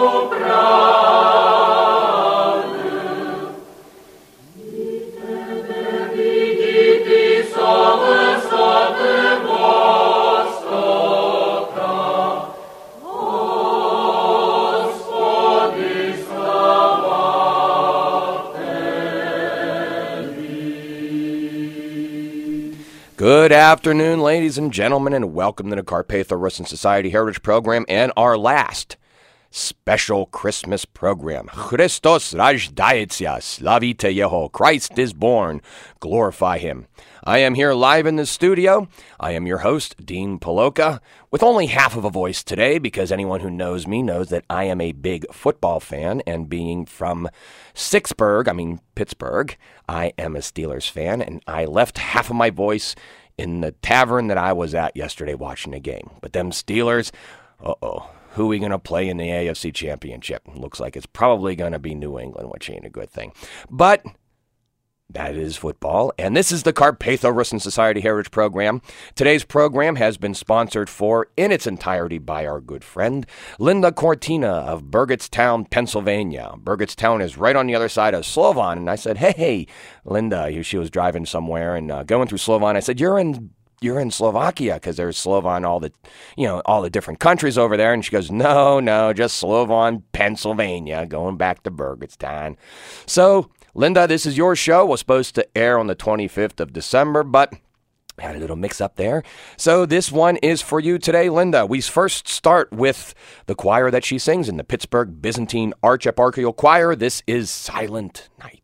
Good afternoon, ladies and gentlemen, and welcome to the Carpatho Russian Society Heritage Program and our last special Christmas program. Christos Rajdaitsia, Slavite Yeho. Christ is born. Glorify him. I am here live in the studio. I am your host, Dean Paloka, with only half of a voice today because anyone who knows me knows that I am a big football fan, and being from Pittsburgh, I am a Steelers fan, and I left half of my voice in the tavern that I was at yesterday watching the game. But them Steelers, who are we going to play in the AFC Championship? Looks like it's probably going to be New England, which ain't a good thing. But that is football, and this is the Carpatho Russian Society Heritage Program. Today's program has been sponsored for in its entirety by our good friend, Linda Cortina of Burgettstown, Pennsylvania. Burgettstown is right on the other side of Slovan, and I said, hey, Linda, she was driving somewhere and going through Slovan. I said, you're in Slovakia, because there's Slovan, all the different countries over there. And she goes, no, just Slovan, Pennsylvania, going back to Burgettstown. So, Linda, this is your show. Was supposed to air on the 25th of December, but had a little mix-up there. So this one is for you today, Linda. We first start with the choir that she sings in the Pittsburgh Byzantine Archieparchal Choir. This is Silent Night.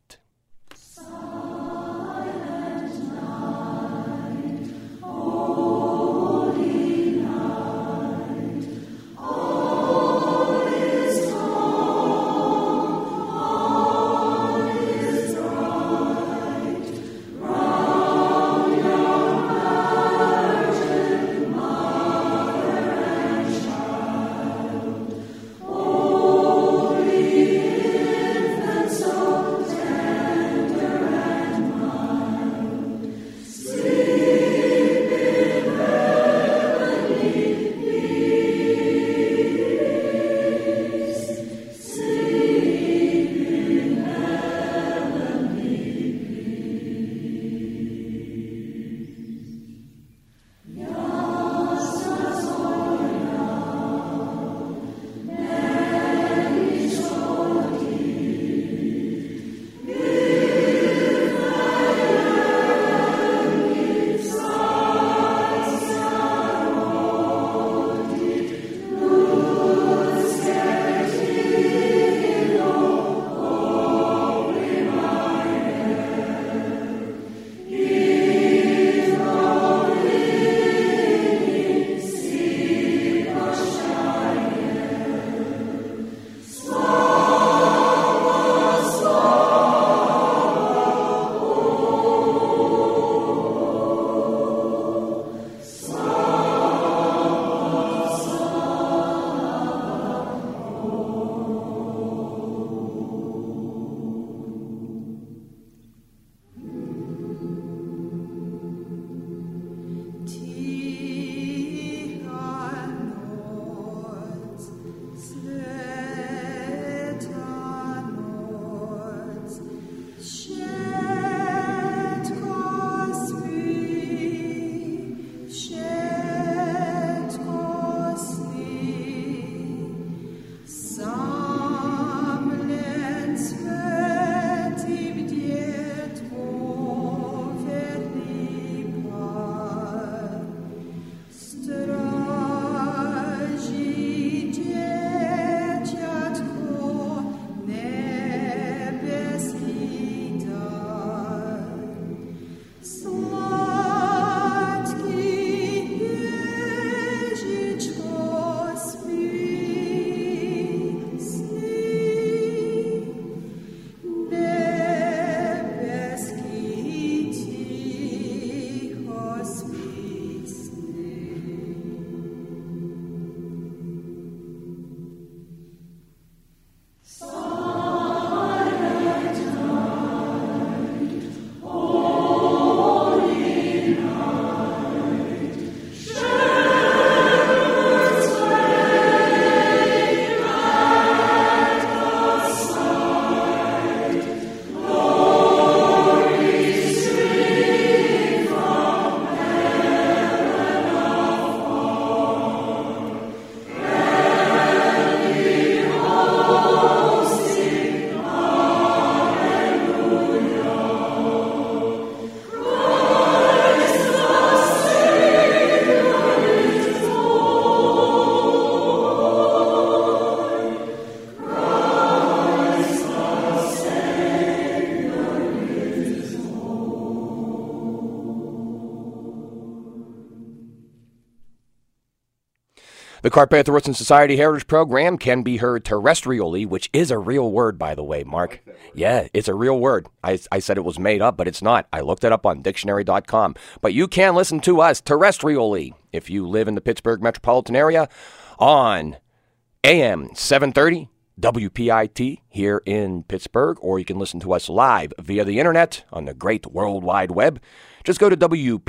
The Carpathia Russian Society Heritage Program can be heard terrestrially, which is a real word, by the way, Mark. Yeah, it's a real word. I said it was made up, but it's not. I looked it up on dictionary.com. But you can listen to us terrestrially if you live in the Pittsburgh metropolitan area on AM 730 WPIT here in Pittsburgh, or you can listen to us live via the internet on the great World Wide Web. Just go to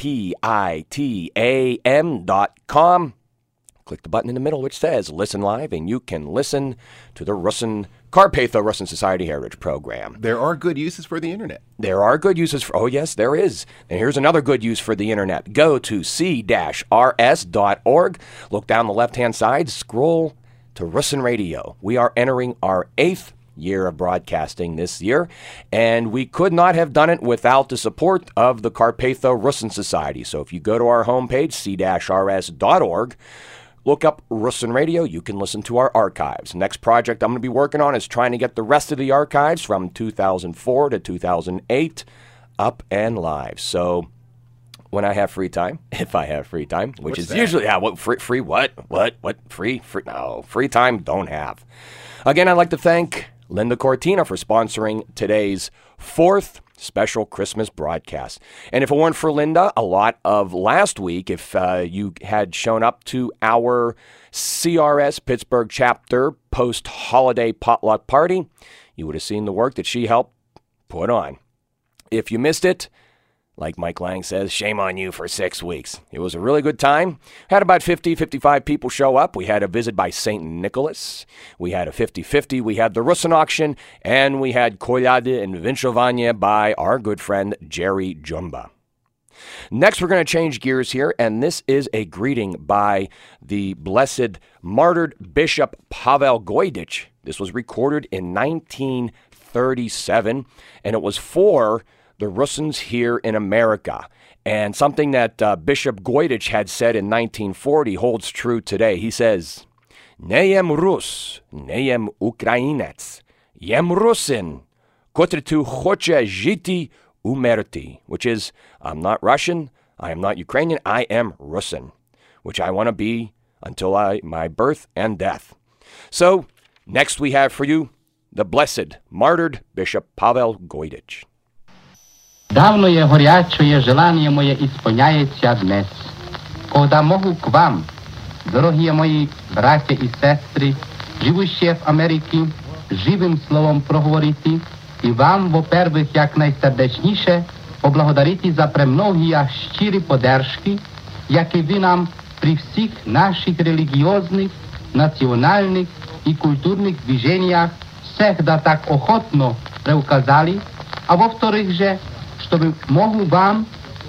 WPITAM.com. Click the button in the middle which says Listen Live, and you can listen to the Carpathia Russian Society Heritage Program. There are good uses for the internet. There are good uses for, oh yes, there is. And here's another good use for the internet. Go to c-rs.org. Look down the left-hand side, scroll to Russian Radio. We are entering our 8th year of broadcasting this year, and we could not have done it without the support of the Carpathia Russian Society. So if you go to our homepage, c-rs.org, look up Russian Radio, you can listen to our archives. Next project I'm going to be working on is trying to get the rest of the archives from 2004 to 2008 up and live. So when I have free time, if I have free time, which What's is that? usually, free what? Free, no, free time, don't have. Again, I'd like to thank Linda Cortina for sponsoring today's 4th special Christmas broadcast. And if it weren't for Linda, a lot of last week, if you had shown up to our CRS Pittsburgh chapter post-holiday potluck party, you would have seen the work that she helped put on. If you missed it, like Mike Lang says, shame on you for 6 weeks. It was a really good time. Had about 55 people show up. We had a visit by St. Nicholas. We had a 50-50. We had the Russian auction. And we had Kolyady and Vinshovanya by our good friend Jerry Jumba. Next, we're going to change gears here. And this is a greeting by the blessed martyred Bishop Pavel Goydich. This was recorded in 1937. And it was for the Russians here in America. And something that Bishop Goydich had said in 1940 holds true today. He says, "Ne yem Rus, ne yem Ukrainets, yem Russin, kotre tu hoche žiti umerti," which is, I'm not Russian, I am not Ukrainian, I am Russin, which I want to be until my birth and death. So, next we have for you the blessed, martyred Bishop Pavel Goydich. Давное горячее желание мое исполняется днес, когда могу к вам, дорогие мои братья и сестры, живущие в Америке, живым словом проговорити, и вам, во-первых, як найсердечніше поблагодарити за премногие щирі подержки, які ви нам при всіх наших религиозных, национальных и культурных движениях всегда так охотно преуказали, а во-вторых же, чтобы могу вам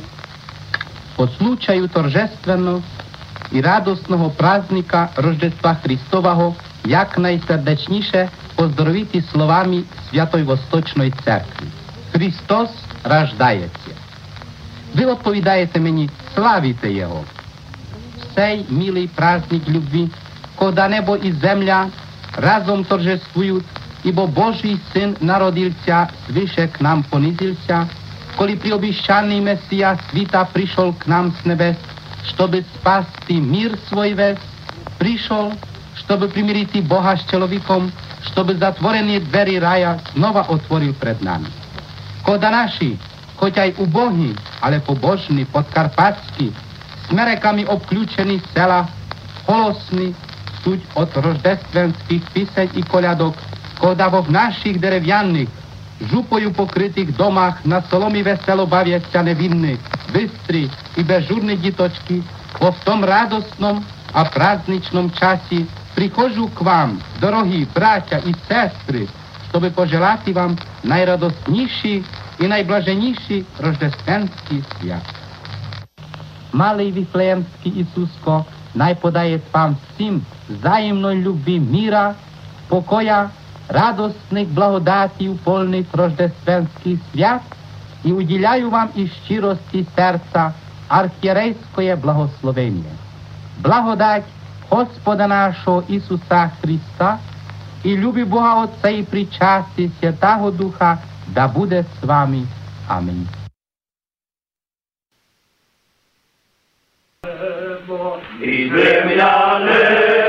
по случаю торжественного и радостного праздника Рождества Христового як найсердечніше поздоровити словами Святої Восточної Церкви. Христос рождається. Ви відповідаєте мені, славіте Його. Сей милий праздник любви, коли небо і земля разом торжествують, ибо Божий Син народився, свыше к нам понизился, коли приобещанный Мессия світа пришел к нам с небес, чтобы спасти мир свой весь, пришел, чтобы примирить Бога с человеком, чтобы затворенные двери рая снова отворил пред нами. Кода наши, хотя й убогі, але побожні, подкарпатські, смереками обключені села, голосні, суть от рождественських пісень і колядок, кода в наших дерев'яних, жупою покритих домах на соломі весело бавяться невинні, бистрі і безжурні діточки, в том радостном, а праздничном часі приходжу к вам, дорогі браття і сестри, щоб пожелати вам найрадостніші і найблаженніші рождественські свята. Малий Вифлеємський Ісуско найподає вам всім взаємної любві міра, покоя, радостних благодатів повних рождественських свят і уділяю вам із щирості серця архієрейське благословення. Благодать Господа нашого Ісуса Христа і любі Бога Отця і причасті Святого Духа да буде з вами. Амінь. І земля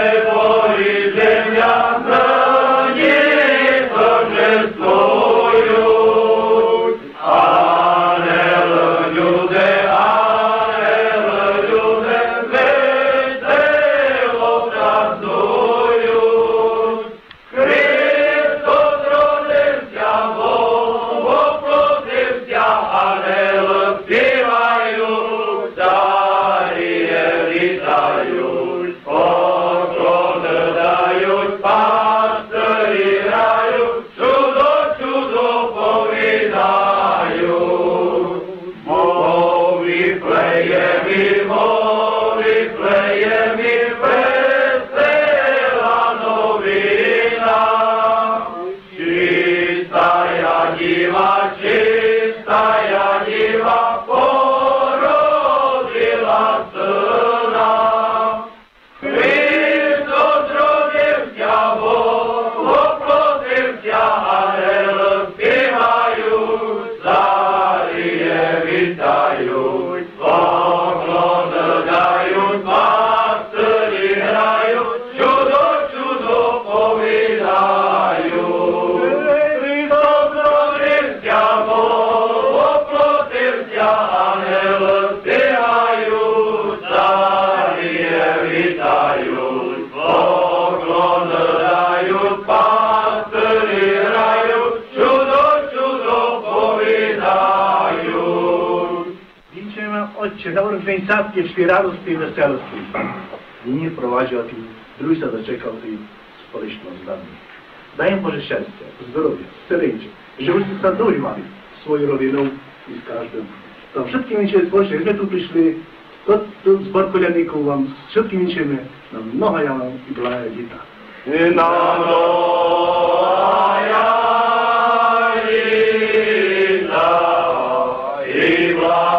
Отче, на уровень цапки в раdosti i veselosti. Nyní provážatý, druhý sa dočekal tý spoločnosť daný. Daj im Bože šťastia, zdrowie, srdečie, že už sa dojímali svoju rodinou i s každým. Tam všetkým ničíme spoločne, sme tu prišli, to zbor koľadníkov vám všetkým ničíme na mnoha javám i blaha dita. Na mnoha javám i blaha.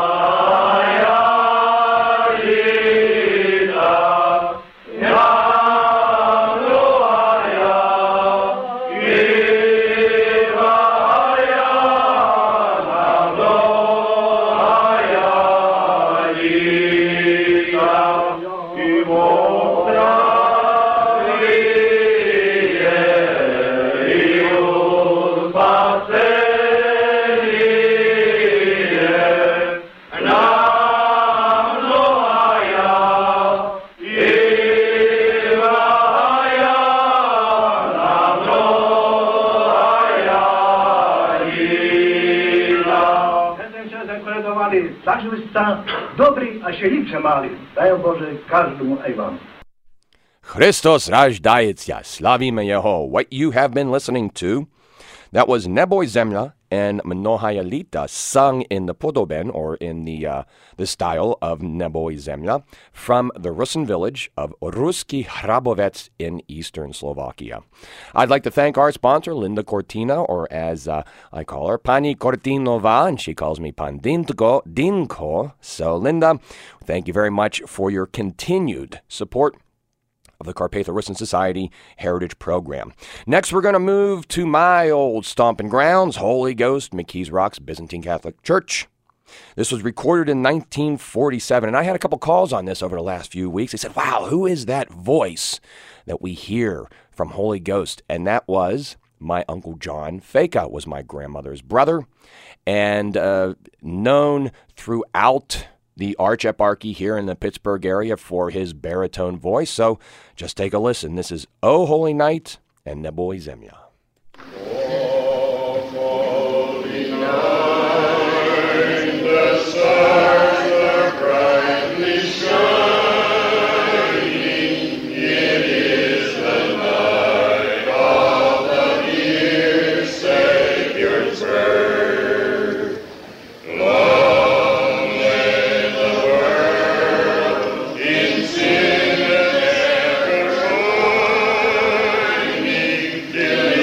Zažili sa dobrí a še lipše mali. Daj Bože každému aj vám. Christos rождається, slavíme jeho. What you have been listening to, that was Neboy Zemlya and Mnohaya Lita sung in the podoben, or in the style of Neboy Zemlya, from the Rusin village of Ruski Hrabovec in eastern Slovakia. I'd like to thank our sponsor, Linda Cortina, or as I call her, Pani Kortinova, and she calls me Pan Dinko. So, Linda, thank you very much for your continued support of the Carpatho-Rusin Society Heritage Program. Next, we're going to move to my old stomping grounds, Holy Ghost, McKees Rocks Byzantine Catholic Church. This was recorded in 1947, and I had a couple calls on this over the last few weeks. They said, wow, who is that voice that we hear from Holy Ghost? And that was my Uncle John Feka, was my grandmother's brother, and known throughout the Archeparchy here in the Pittsburgh area for his baritone voice. So just take a listen. This is O Holy Night and Neboy Zemlya. Yeah.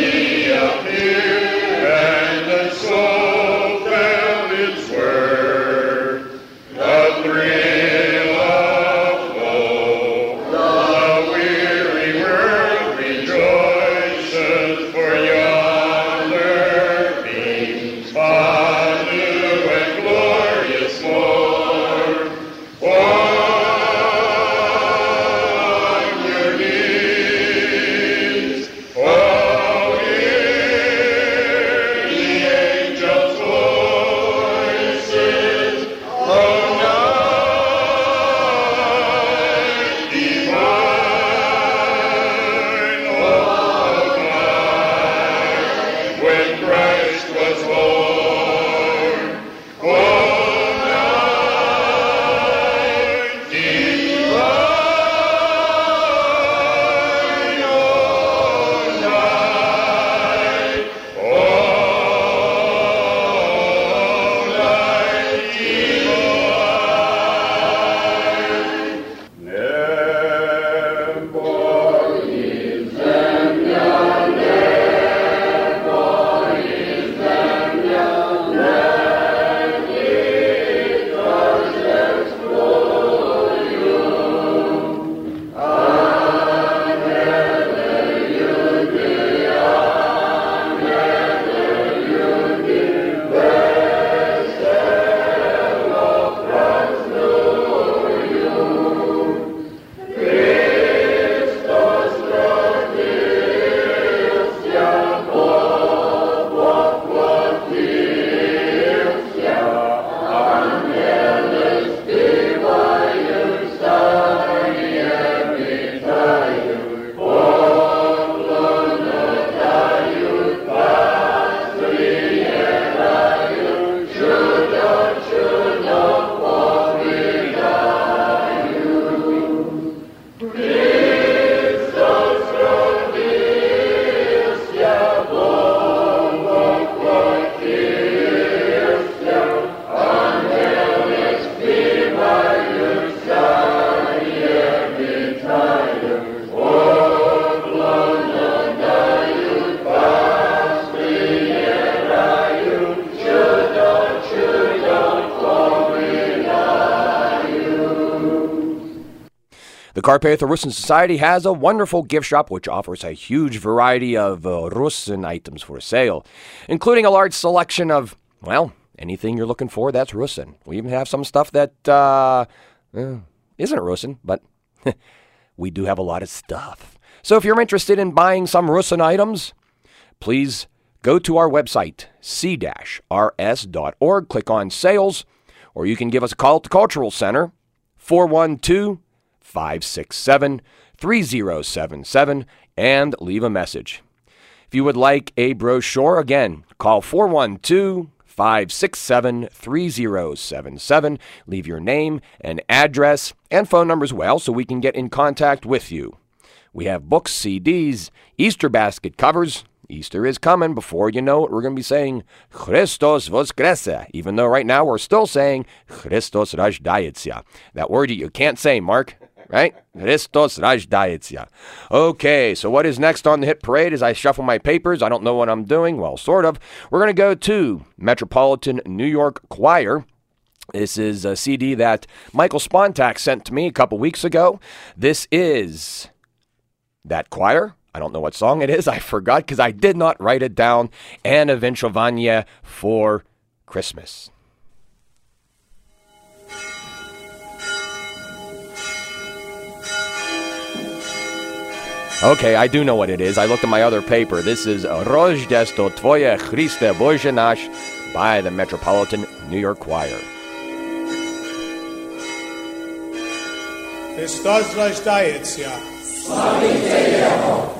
The Carpatho Rusin Society has a wonderful gift shop which offers a huge variety of Rusin items for sale, including a large selection of, well, anything you're looking for that's Rusin. We even have some stuff that isn't Rusin, but we do have a lot of stuff. So if you're interested in buying some Rusin items, please go to our website, c-rs.org, click on sales, or you can give us a call at the Cultural Center, 412-567-3077, and leave a message. If you would like a brochure, again, call 412-567-3077. Leave your name and address and phone number as well so we can get in contact with you. We have books, CDs, Easter basket covers. Easter is coming. Before you know it, we're going to be saying Christos Voskrese, even though right now we're still saying Christos Rождається. That word you can't say, Mark, right? Christos Rождається. Okay, so what is next on the hit parade as I shuffle my papers? I don't know what I'm doing. Well, sort of. We're going to go to Metropolitan New York Choir. This is a CD that Michael Spontak sent to me a couple weeks ago. This is that choir. I don't know what song it is. I forgot because I did not write it down. And Eventualnie for Christmas. Okay, I do know what it is. I looked at my other paper. This is Rождество Твое, Христе Боже наш by the Metropolitan New York Choir. Христос рождається. Славіте Його!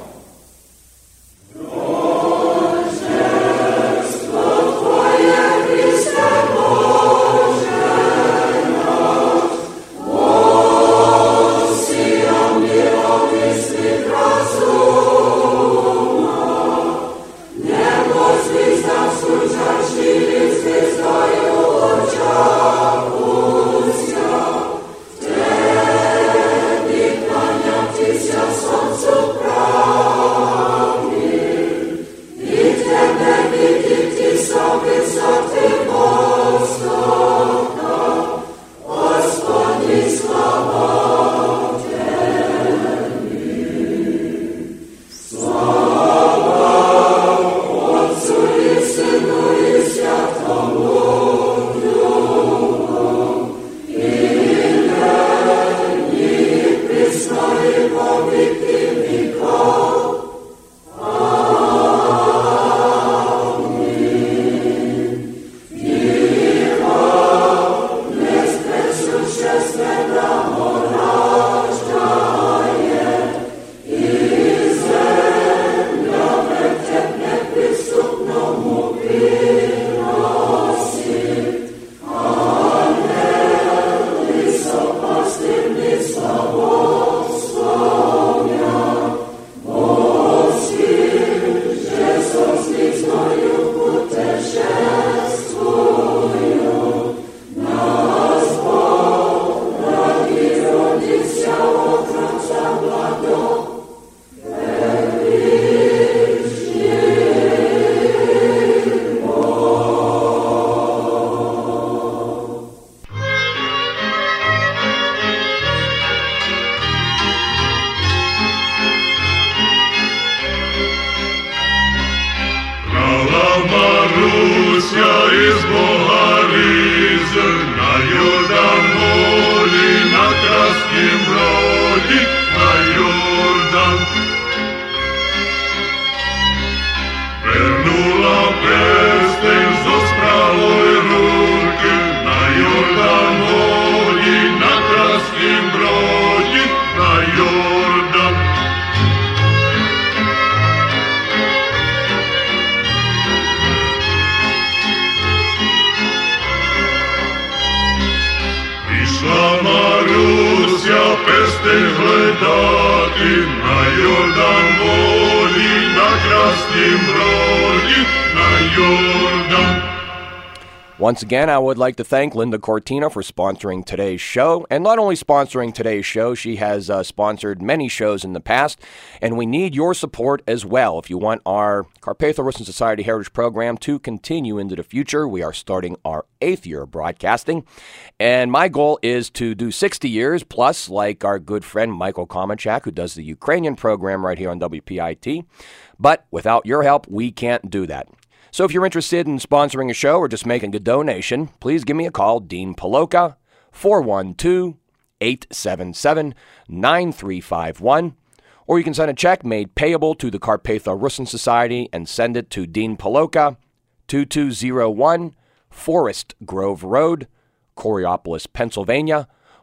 Once again, I would like to thank Linda Cortina for sponsoring today's show. And not only sponsoring today's show, she has sponsored many shows in the past. And we need your support as well. If you want our Carpatho Russian Society Heritage Program to continue into the future, we are starting our 8th year of broadcasting. And my goal is to do 60 years plus, like our good friend Michael Komachak, who does the Ukrainian program right here on WPIT. But without your help, we can't do that. So if you're interested in sponsoring a show or just making a donation, please give me a call, Dean Paloka, 412-877-9351. Or you can send a check made payable to the Carpatho Russian Society and send it to Dean Paloka, 2201 Forest Grove Road, Coriopolis, Pennsylvania,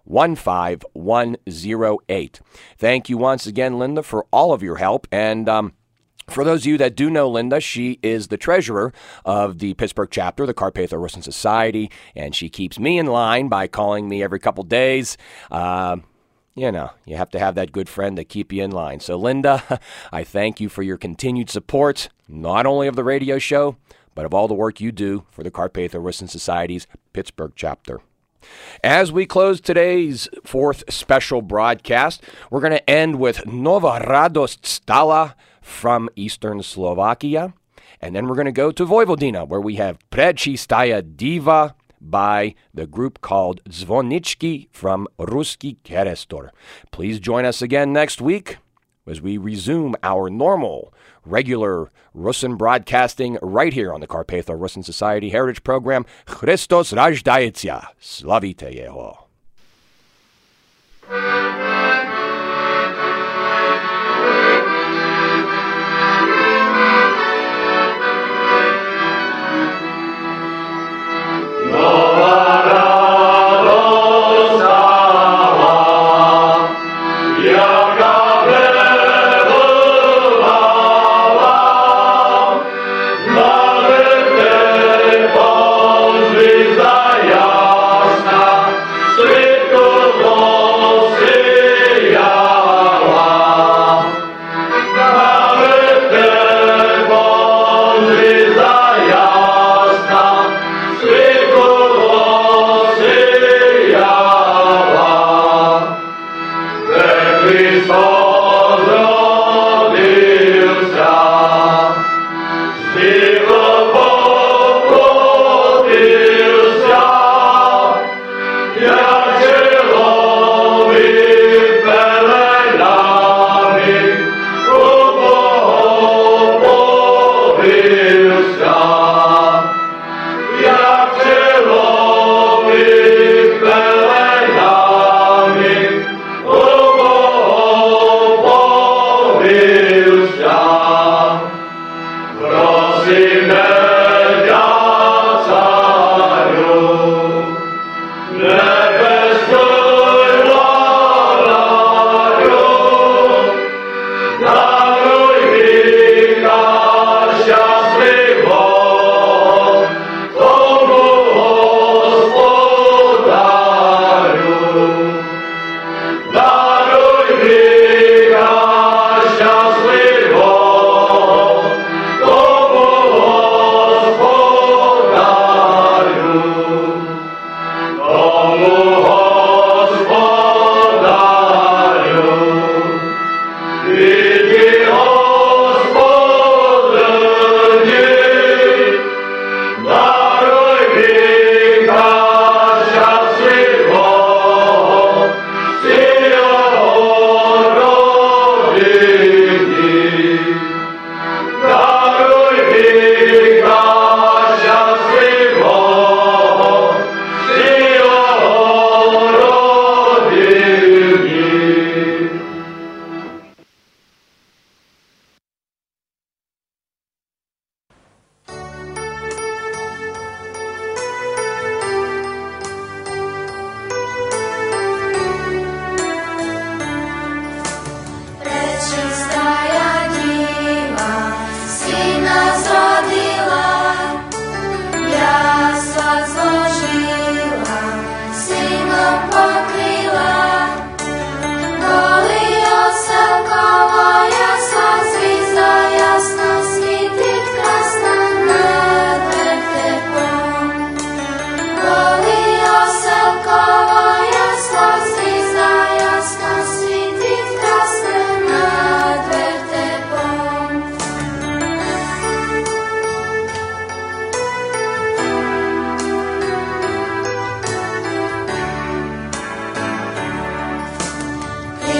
15108. Thank you once again, Linda, for all of your help. And for those of you that do know Linda, she is the treasurer of the Pittsburgh chapter, the Carpatho Russian Society, and she keeps me in line by calling me every couple days. You have to have that good friend to keep you in line. So, Linda, I thank you for your continued support, not only of the radio show, but of all the work you do for the Carpatho Russian Society's Pittsburgh chapter. As we close today's 4th special broadcast, we're going to end with Nova Radost Stala from Eastern Slovakia. And then we're going to go to Vojvodina, where we have Prečistaya Diva by the group called Zvonichki from Ruski Kerestor. Please join us again next week as we resume our normal, regular Russian broadcasting right here on the Carpatho Russian Society Heritage Program. Christos Rajdaitsia. Slavite Jeho.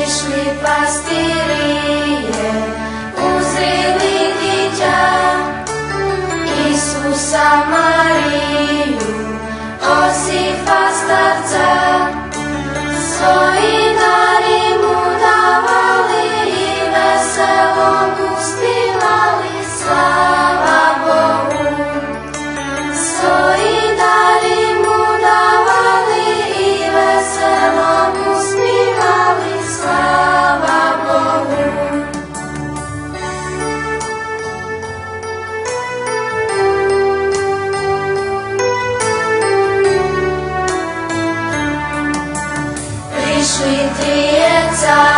Prišli tri jeca